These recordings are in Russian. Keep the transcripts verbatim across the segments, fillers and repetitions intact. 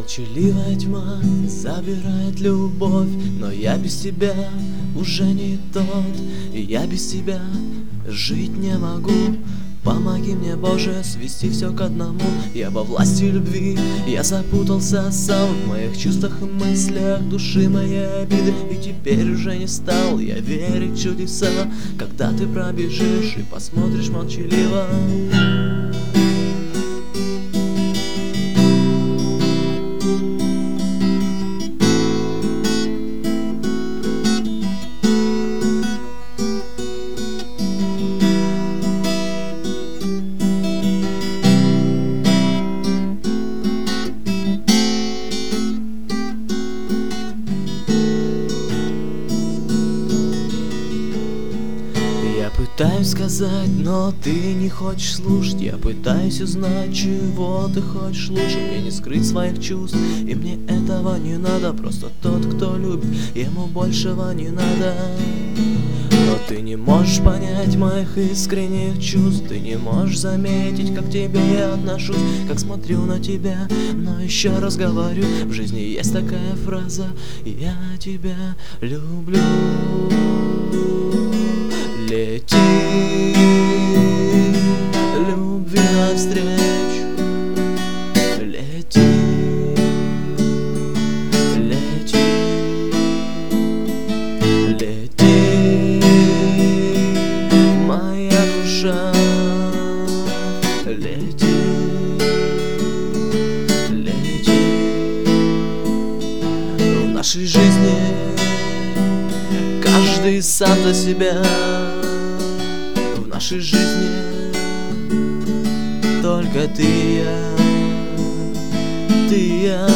Молчаливая тьма забирает любовь, но я без тебя уже не тот, и я без тебя жить не могу. Помоги мне, Боже, свести все к одному. Я во власти любви, я запутался сам в моих чувствах и мыслях души моей обиды, и теперь уже не стал я верить в чудеса, когда ты пробежишь и посмотришь молчаливо. Я пытаюсь сказать, но ты не хочешь слушать. Я пытаюсь узнать, чего ты хочешь лучше. Мне не скрыть своих чувств, и мне этого не надо. Просто тот, кто любит, ему большего не надо. Но ты не можешь понять моих искренних чувств. Ты не можешь заметить, как к тебе я отношусь, как смотрю на тебя. Но еще раз говорю, в жизни есть такая фраза: я тебя люблю. Лети, любви навстречу, лети, лети, лети, моя душа, лети, лети. В нашей жизни каждый сам за себя. В нашей жизни только ты и я, ты и я.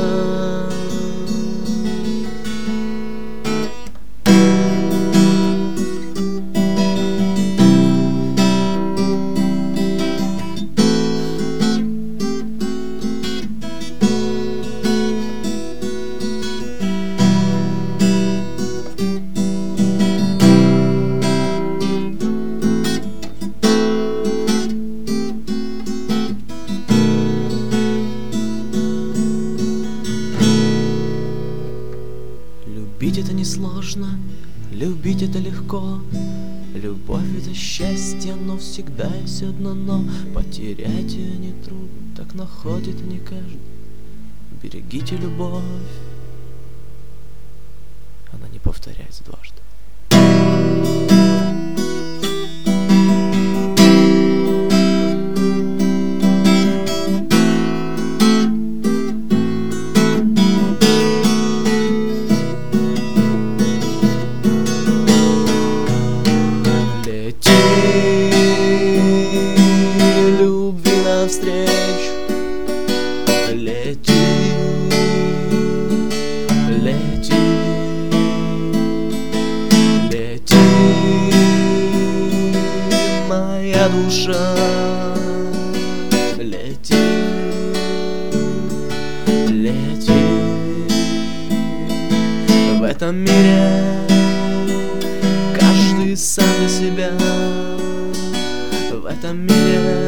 Любить это несложно, любить это легко. Любовь — это счастье, но всегда есть одно но. Потерять ее нетрудно, так находит не каждый. Берегите любовь, она не повторяется дважды. Любви навстречу, лети, лети, лети, моя душа, лети, лети. В этом мире каждый сам для себя. В этом мире